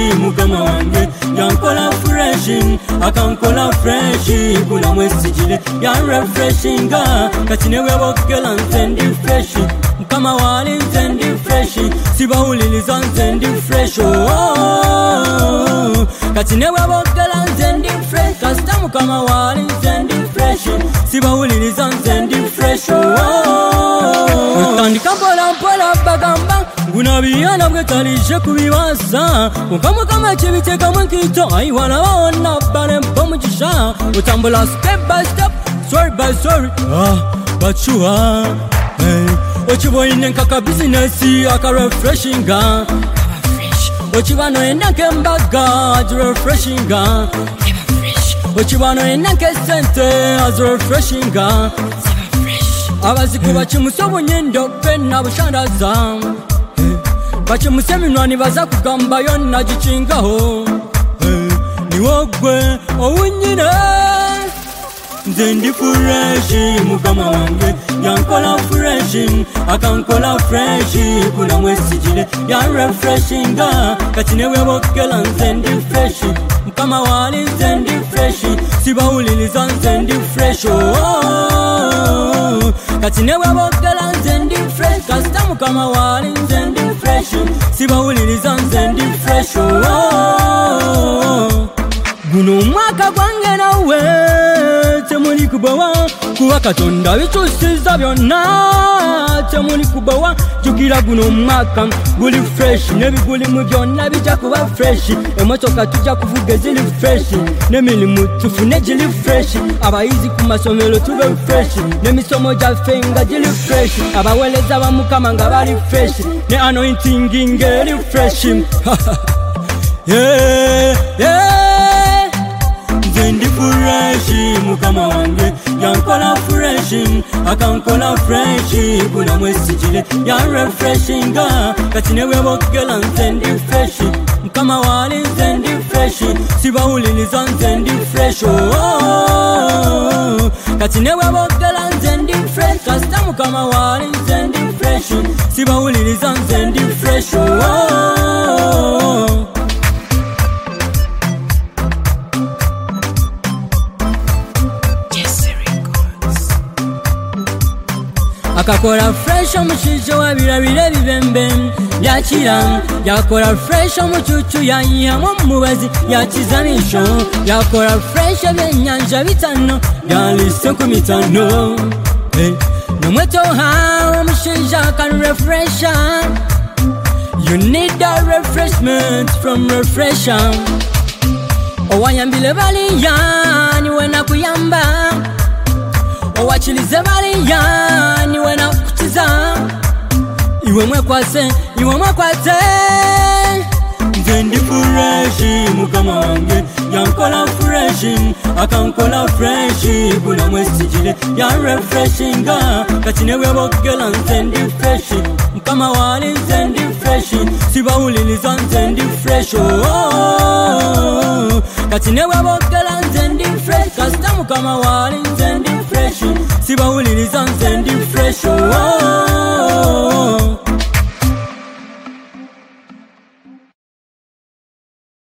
mukama wange yankola fresh akankola fresh kuna mwesijile ya refreshing kati newe bokela nzendi fresh mukama wali nzendi fresh sibawuliliza nzendi fresh kati newe bokela nzendi fresh kasita mukama wali nzendi fresh sibawuliliza nzendi fresh utandika mpola mpola bagamba Gunabiyana bwetalije kubibaza Mukama chibiteka mwenkito Aiwana waona bane mpomujisha Utambula step by step Story by story But you are Ochiboine nkaka business Aka refreshing Ochibano enake mbaga As refreshing Ochibano enake sente As refreshing Abazikuba chimusobo nyendo Pena bushandaza Bache museminwani baza kugamba yonna gichingaho niwogwe owunyine nzendi fresh mukama wange yankola fresh akankola fresh kuna mwesijile ya refreshing kati newe bokela nzendi fresh mukama wali nzendi fresh sibawuliliza nzendi fresh kati newe bokela nzendi fresh kasita mukama wali nzendi fresh sibawuliliza nzendi fresh guno mwaka gwange nawe temuli kubawa kuba katonda bikyusiza byonna temuli kubawa jukira guno mwaka guli fresh nebiguli mu byonna bijja kuba fresh emotoka tujja kuvuga zili fresh n'emirimu tufune gili fresh abayizi ku masomero tube fresh n'emisomo gyaffe nga gili fresh abaweleza ba mukama nga bali fresh ne anointing ngeri fresh nzendi fresh mukama wange yankola fresh akankola fresh kuna mwesijile ya refreshing kati newe bokela nzendi fresh mukama wali nzendi fresh sibawuliliza nzendi fresh kati newe bokela nzendi fresh kasita mukama wali nzendi fresh sibawuliliza nzendi fresh Akakola fresh omushijo wa birabire bibembe yakira yakola fresh omuchuchu yayihamu mubazi yakizanisho yakola fresh ebyenyanja bitano yalise ku mitano nomwetoha omushijo can refresher you need a refreshment from refresher owayambile baliya niwe nakuyamba owachilize baliya niwe nakutiza iwe mwekwase nzendi fresh mukama wange yankola fresh akankola fresh kuna mwesijile ya refreshing kati newe bokela nzendi fresh mukama wali nzendi fresh sibawuliliza nzendi fresh kati newe bokela nzendi fresh kasita mukama wali nzendi fresh sibawuliliza nzendi fresh